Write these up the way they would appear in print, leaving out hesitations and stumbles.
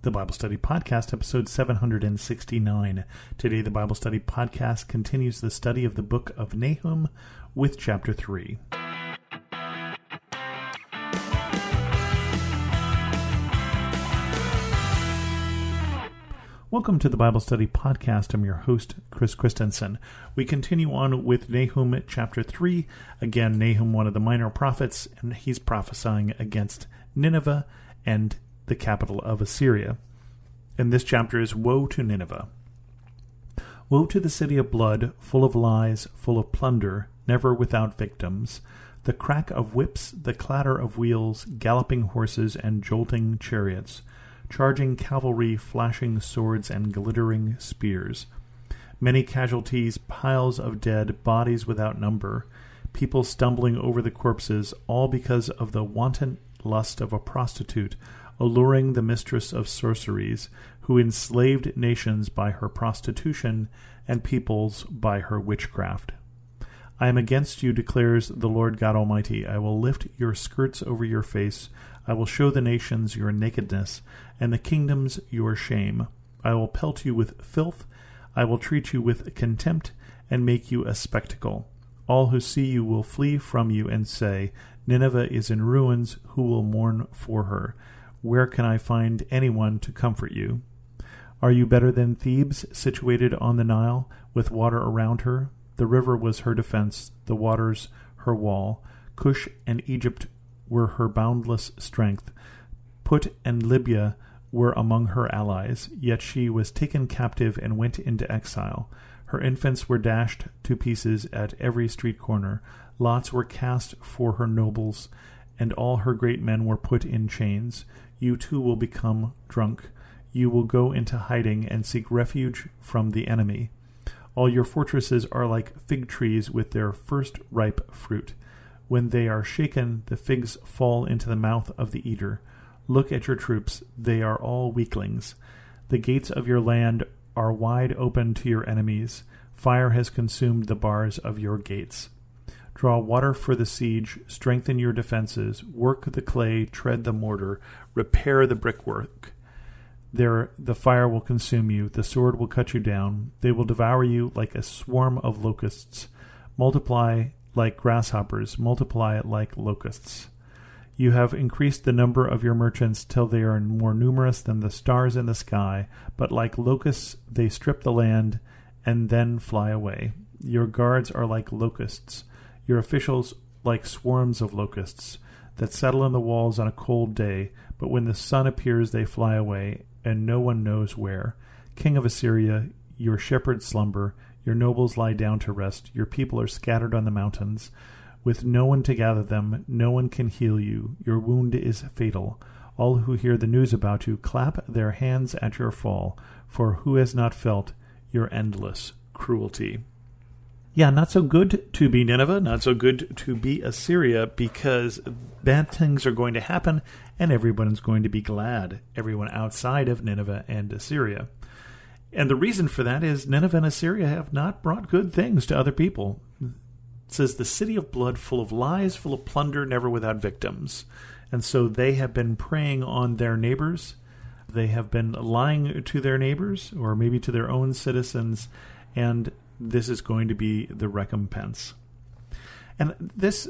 the Bible Study Podcast, episode 769. Today, the Bible Study Podcast continues the study of the book of Nahum with chapter 3. Welcome to the Bible Study Podcast. I'm your host, Chris Christensen. We continue on with Nahum chapter 3. Again, Nahum, one of the minor prophets, and he's prophesying against Nineveh and the capital of Assyria. And this chapter is Woe to Nineveh. Woe to the city of blood, full of lies, full of plunder, never without victims. The crack of whips, the clatter of wheels, galloping horses and jolting chariots, charging cavalry, flashing swords and glittering spears. Many casualties, piles of dead, bodies without number, people stumbling over the corpses, all because of the wanton lust of a prostitute, alluring the mistress of sorceries, who enslaved nations by her prostitution and peoples by her witchcraft. I am against you, declares the Lord God Almighty. I will lift your skirts over your face. I will show the nations your nakedness, and the kingdoms your shame. I will pelt you with filth. I will treat you with contempt, and make you a spectacle. All who see you will flee from you and say, Nineveh is in ruins. Who will mourn for her? Where can I find anyone to comfort you? Are you better than Thebes, situated on the Nile, with water around her? The river was her defense, the waters her wall. Cush and Egypt were her boundless strength. Put and Libya were among her allies, yet she was taken captive and went into exile. Her infants were dashed to pieces at every street corner. Lots were cast for her nobles, and all her great men were put in chains. You too will become drunk. You will go into hiding and seek refuge from the enemy. All your fortresses are like fig trees with their first ripe fruit. When they are shaken, the figs fall into the mouth of the eater. Look at your troops, they are all weaklings. The gates of your land are wide open to your enemies. Fire has consumed the bars of your gates. Draw water for the siege, strengthen your defenses, work the clay, tread the mortar, repair the brickwork. There the fire will consume you, the sword will cut you down, they will devour you like a swarm of locusts. Multiply like grasshoppers, multiply like locusts. You have increased the number of your merchants till they are more numerous than the stars in the sky, but like locusts they strip the land and then fly away. Your guards are like locusts, your officials like swarms of locusts that settle in the walls on a cold day, but when the sun appears they fly away, and no one knows where. King of Assyria, your shepherds slumber, your nobles lie down to rest, your people are scattered on the mountains. With no one to gather them, no one can heal you. Your wound is fatal. All who hear the news about you clap their hands at your fall, for who has not felt your endless cruelty? Yeah, not so good to be Nineveh, not so good to be Assyria, because bad things are going to happen, and everyone's going to be glad, everyone outside of Nineveh and Assyria. And the reason for that is Nineveh and Assyria have not brought good things to other people. It says, the city of blood, full of lies, full of plunder, never without victims. And so they have been preying on their neighbors. They have been lying to their neighbors, or maybe to their own citizens, and this is going to be the recompense. And this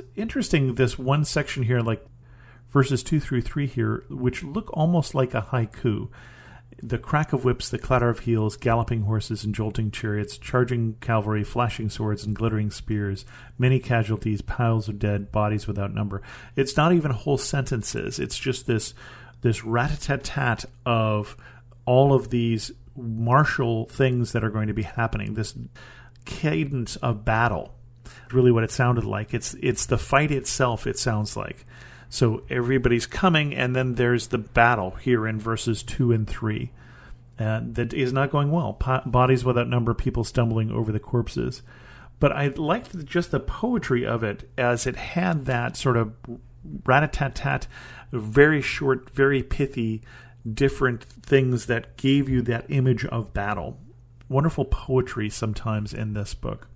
one section here, like verses 2 through 3 here, which look almost like a haiku. The crack of whips, the clatter of heels, galloping horses and jolting chariots, charging cavalry, flashing swords and glittering spears, many casualties, piles of dead, bodies without number. It's not even whole sentences. It's just this rat-a-tat-tat of all of these martial things that are going to be happening, this cadence of battle. Really what it sounded like. It's the fight itself, it sounds like. So everybody's coming, and then there's the battle here in verses 2 and 3. That is not going well. Bodies without number, people stumbling over the corpses. But I liked just the poetry of it, as it had that sort of rat-a-tat-tat, very short, very pithy, different things that gave you that image of battle. Wonderful poetry sometimes in this book.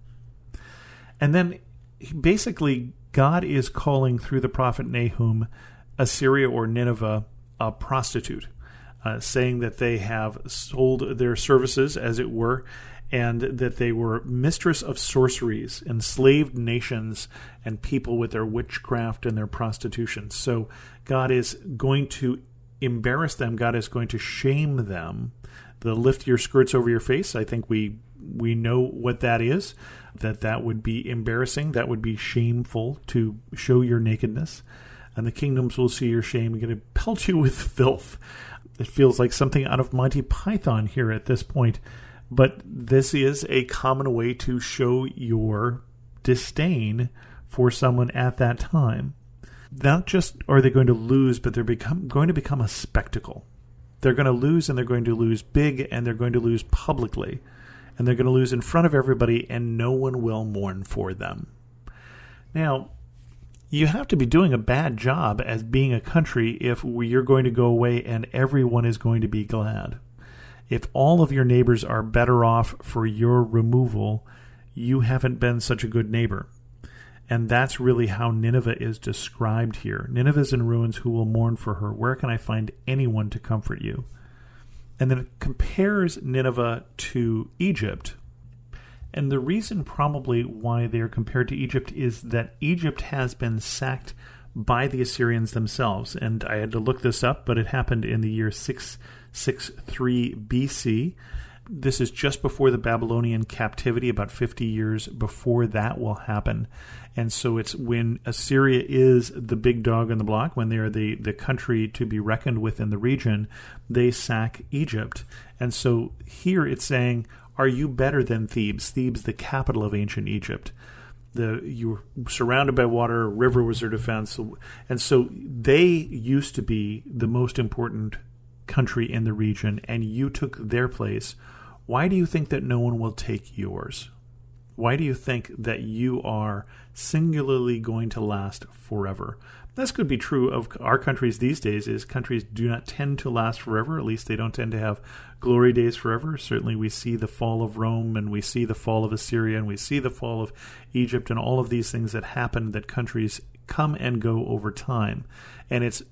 And then basically God is calling through the prophet Nahum Assyria or Nineveh a prostitute. saying that they have sold their services, as it were, and that they were mistress of sorceries, enslaved nations and people with their witchcraft and their prostitution. So God is going to embarrass them. God is going to shame them. The lift your skirts over your face, I think we know what that is, that would be embarrassing. That would be shameful to show your nakedness. And the kingdoms will see your shame and going to pelt you with filth. It feels like something out of Monty Python here at this point. But this is a common way to show your disdain for someone at that time. Not just are they going to lose, but they're going to become a spectacle. They're going to lose, and they're going to lose big, and they're going to lose publicly. And they're going to lose in front of everybody, and no one will mourn for them. Now, you have to be doing a bad job as being a country if you're going to go away and everyone is going to be glad. If all of your neighbors are better off for your removal, you haven't been such a good neighbor. And that's really how Nineveh is described here. Nineveh is in ruins, who will mourn for her? Where can I find anyone to comfort you? And then it compares Nineveh to Egypt. And the reason probably why they are compared to Egypt is that Egypt has been sacked by the Assyrians themselves. And I had to look this up, but it happened in the year 663 BC. This is just before the Babylonian captivity, about 50 years before that will happen. And so it's when Assyria is the big dog on the block, when they are the country to be reckoned with in the region, they sack Egypt. And so here it's saying, are you better than Thebes? Thebes, the capital of ancient Egypt. You were surrounded by water, a river was their defense. And so they used to be the most important country in the region, and you took their place. Why do you think that no one will take yours? Why do you think that you are singularly going to last forever? This could be true of our countries these days, is countries do not tend to last forever. At least they don't tend to have glory days forever. Certainly we see the fall of Rome, and we see the fall of Assyria, and we see the fall of Egypt, and all of these things that happen, that countries come and go over time. And it's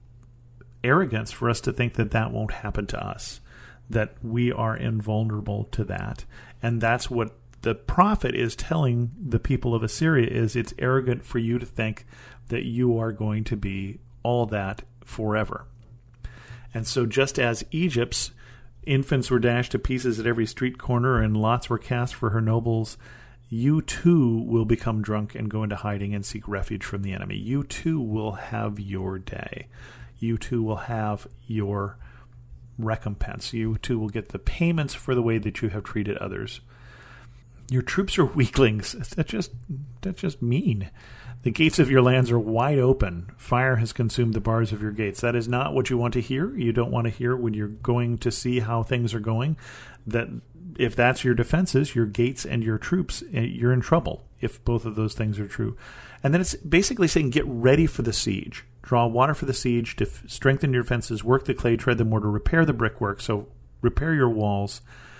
arrogance for us to think that that won't happen to us, that we are invulnerable to that. And that's what the prophet is telling the people of Assyria, is it's arrogant for you to think that you are going to be all that forever. And so just as Egypt's infants were dashed to pieces at every street corner and lots were cast for her nobles, you too will become drunk and go into hiding and seek refuge from the enemy. You too will have your day. You too will have your recompense. You too will get the payments for the way that you have treated others. Your troops are weaklings. That's just mean. The gates of your lands are wide open. Fire has consumed the bars of your gates. That is not what you want to hear. You don't want to hear when you're going to see how things are going, that if that's your defenses, your gates and your troops, you're in trouble if both of those things are true. And then it's basically saying get ready for the siege. Draw water for the siege to strengthen your defenses, work the clay, tread the mortar, repair the brickwork. So repair your walls,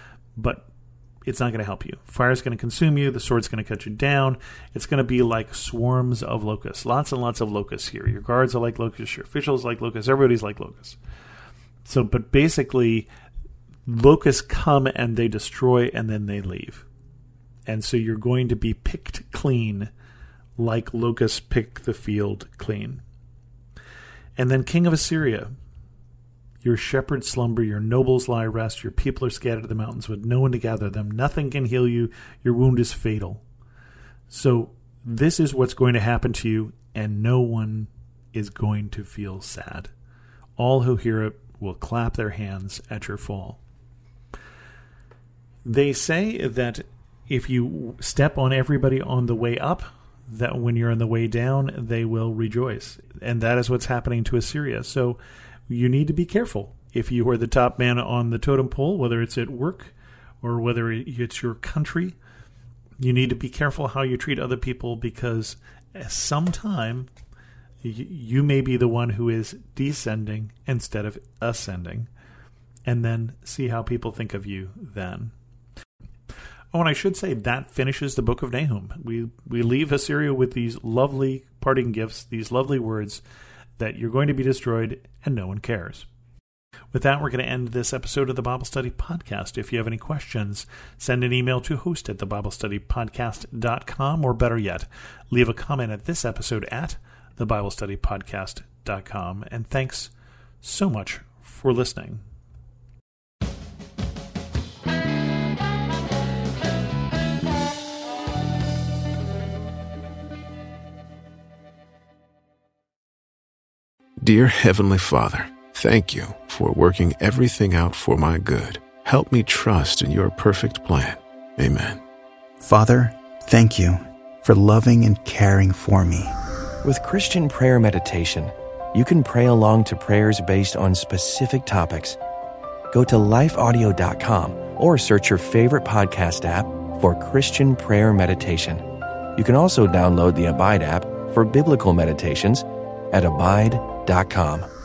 but it's not going to help you. Fire is going to consume you. The sword's going to cut you down. It's going to be like swarms of locusts. Lots and lots of locusts here. Your guards are like locusts. Your officials like locusts. Everybody's like locusts. So, but basically, locusts come and they destroy and then they leave. And so you're going to be picked clean like locusts pick the field clean. And then King of Assyria, your shepherds slumber, your nobles lie rest, your people are scattered to the mountains with no one to gather them. Nothing can heal you. Your wound is fatal. So this is what's going to happen to you, and no one is going to feel sad. All who hear it will clap their hands at your fall. They say that if you step on everybody on the way up, that when you're on the way down, they will rejoice. And that is what's happening to Assyria. So you need to be careful. If you are the top man on the totem pole, whether it's at work or whether it's your country, you need to be careful how you treat other people, because sometime you may be the one who is descending instead of ascending. And then see how people think of you then. Oh, and I should say that finishes the book of Nahum. We leave Assyria with these lovely parting gifts, these lovely words that you're going to be destroyed and no one cares. With that, we're going to end this episode of the Bible Study Podcast. If you have any questions, send an email to host@thebiblestudypodcast.com, or better yet, leave a comment at this episode at thebiblestudypodcast.com. And thanks so much for listening. Dear Heavenly Father, thank you for working everything out for my good. Help me trust in your perfect plan. Amen. Father, thank you for loving and caring for me. With Christian Prayer Meditation, you can pray along to prayers based on specific topics. Go to lifeaudio.com or search your favorite podcast app for Christian Prayer Meditation. You can also download the Abide app for biblical meditations at abide.com.